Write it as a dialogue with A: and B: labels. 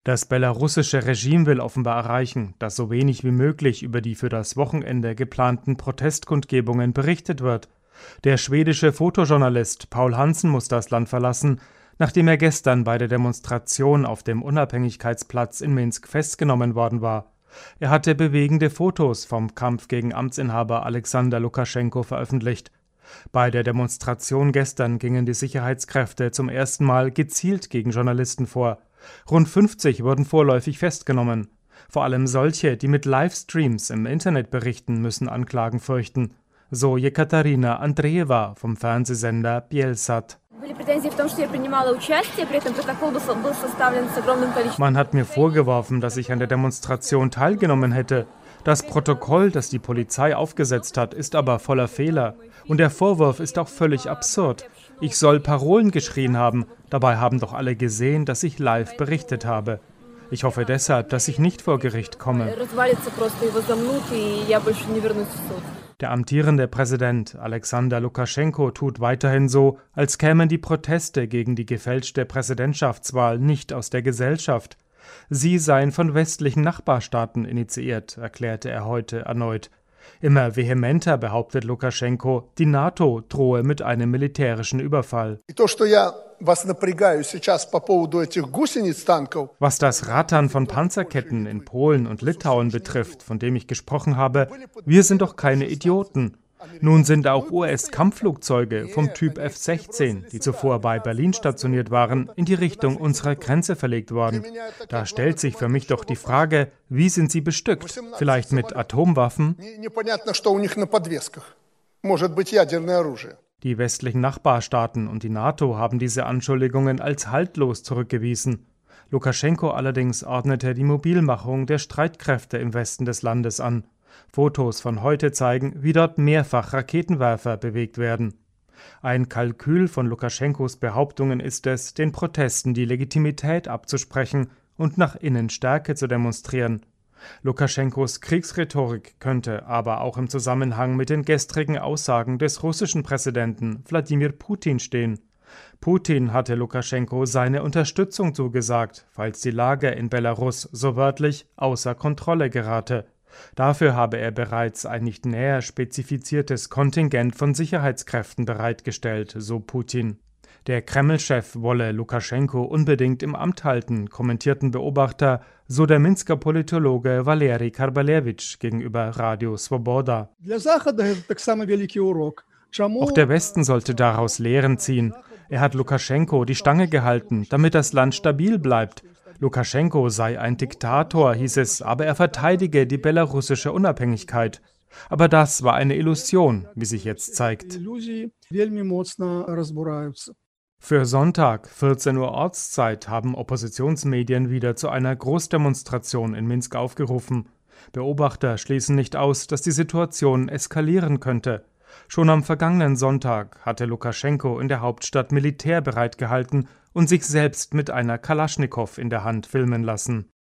A: Das belarussische Regime will offenbar erreichen, dass so wenig wie möglich über die für das Wochenende geplanten Protestkundgebungen berichtet wird. Der schwedische Fotojournalist Paul Hansen muss das Land verlassen, nachdem er gestern bei der Demonstration auf dem Unabhängigkeitsplatz in Minsk festgenommen worden war. Er hatte bewegende Fotos vom Kampf gegen Amtsinhaber Alexander Lukaschenko veröffentlicht. Bei der Demonstration gestern gingen die Sicherheitskräfte zum ersten Mal gezielt gegen Journalisten vor. Rund 50 wurden vorläufig festgenommen. Vor allem solche, die mit Livestreams im Internet berichten, müssen Anklagen fürchten. So Jekaterina Andreeva vom Fernsehsender Bielsat. Man hat mir vorgeworfen, dass ich an der Demonstration teilgenommen hätte. Das Protokoll, das die Polizei aufgesetzt hat, ist aber voller Fehler. Und der Vorwurf ist auch völlig absurd. Ich soll Parolen geschrien haben. Dabei haben doch alle gesehen, dass ich live berichtet habe. Ich hoffe deshalb, dass ich nicht vor Gericht komme. Der amtierende Präsident Alexander Lukaschenko tut weiterhin so, als kämen die Proteste gegen die gefälschte Präsidentschaftswahl nicht aus der Gesellschaft. Sie seien von westlichen Nachbarstaaten initiiert, erklärte er heute erneut. Immer vehementer behauptet Lukaschenko, die NATO drohe mit einem militärischen Überfall. Was das Rattern von Panzerketten in Polen und Litauen betrifft, von dem ich gesprochen habe, wir sind doch keine Idioten. Nun sind auch US-Kampfflugzeuge vom Typ F-16, die zuvor bei Berlin stationiert waren, in die Richtung unserer Grenze verlegt worden. Da stellt sich für mich doch die Frage, wie sind sie bestückt? Vielleicht mit Atomwaffen? Die westlichen Nachbarstaaten und die NATO haben diese Anschuldigungen als haltlos zurückgewiesen. Lukaschenko allerdings ordnete die Mobilmachung der Streitkräfte im Westen des Landes an. Fotos von heute zeigen, wie dort mehrfach Raketenwerfer bewegt werden. Ein Kalkül von Lukaschenkos Behauptungen ist es, den Protesten die Legitimität abzusprechen und nach innen Stärke zu demonstrieren. Lukaschenkos Kriegsrhetorik könnte aber auch im Zusammenhang mit den gestrigen Aussagen des russischen Präsidenten Wladimir Putin stehen. Putin hatte Lukaschenko seine Unterstützung zugesagt, falls die Lage in Belarus so wörtlich außer Kontrolle gerate. Dafür habe er bereits ein nicht näher spezifiziertes Kontingent von Sicherheitskräften bereitgestellt, so Putin. Der Kreml-Chef wolle Lukaschenko unbedingt im Amt halten, kommentierten Beobachter, so der Minsker Politologe Valeri Karbalewitsch gegenüber Radio Svoboda. Auch der Westen sollte daraus Lehren ziehen. Er hat Lukaschenko die Stange gehalten, damit das Land stabil bleibt. Lukaschenko sei ein Diktator, hieß es, aber er verteidige die belarussische Unabhängigkeit. Aber das war eine Illusion, wie sich jetzt zeigt. Für Sonntag, 14 Uhr Ortszeit, haben Oppositionsmedien wieder zu einer Großdemonstration in Minsk aufgerufen. Beobachter schließen nicht aus, dass die Situation eskalieren könnte. Schon am vergangenen Sonntag hatte Lukaschenko in der Hauptstadt Militär bereitgehalten und sich selbst mit einer Kalaschnikow in der Hand filmen lassen.